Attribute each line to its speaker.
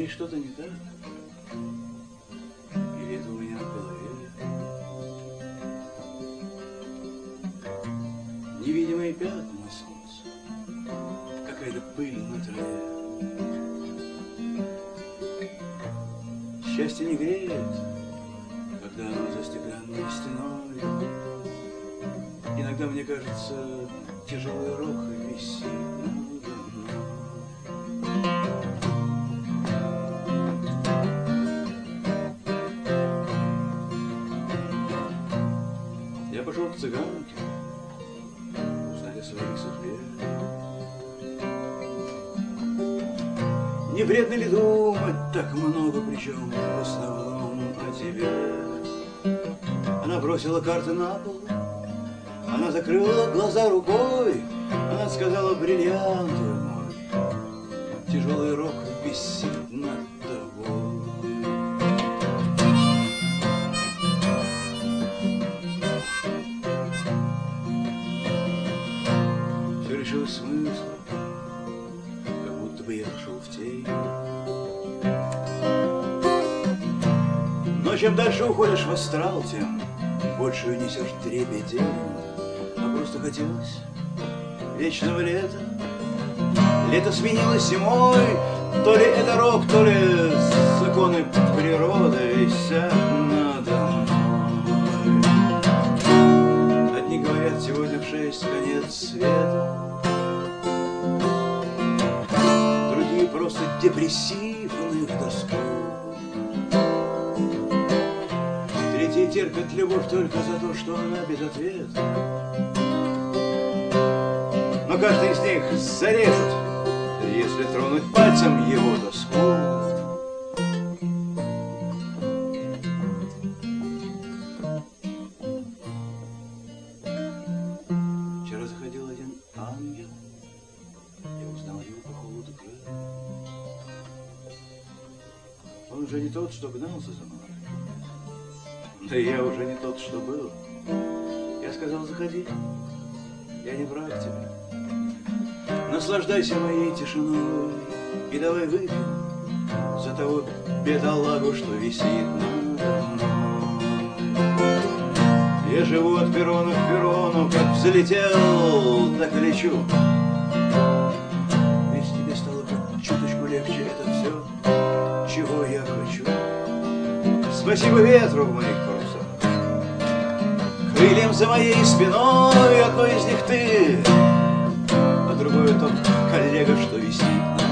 Speaker 1: ней что-то не так? Или это у меня в голове? Невидимые пятна на солнце, какая-то пыль на траве. Счастье не греет, когда оно за стеклянной стеной. Иногда, мне кажется, тяжелый рог висит надо мной. Я пошел к цыганке узнать о своей судьбе. Не вредно ли думать так много, причем в основном о тебе? Она бросила карты на пол, она закрыла глаза рукой, она сказала: бриллиант мой, тяжелый рог висит над тобой. Все лишилось смысла, как будто бы я шел в тень. Но чем дальше уходишь в астрал, тем больше несешь дребедень. А просто хотелось вечного лета. Лето сменилось зимой. То ли это рок, то ли законы природы висят надо мной. Одни говорят, сегодня в 6 конец света, другие просто депрессивны в доску. Третьи терпят любовь только за то, что она без ответа. Но каждый из них зарежет, если тронуть пальцем его тоску. Вчера заходил один ангел, я узнал его по холоду крыл. Он уже не тот, что гнался за мной, да и я уже не тот, что был. Я сказал: заходи, я не враг тебе. Наслаждайся моей тишиной и давай выпьем за того бедолагу, что висит надо мной. Я живу от перрона к перрону, как взлетел, так и лечу. Если тебе стало хоть чуточку легче, это все, чего я хочу. Спасибо ветру в моих парусах, крыльям за моей спиной, одной из них ты, а другой тот коллега, что висит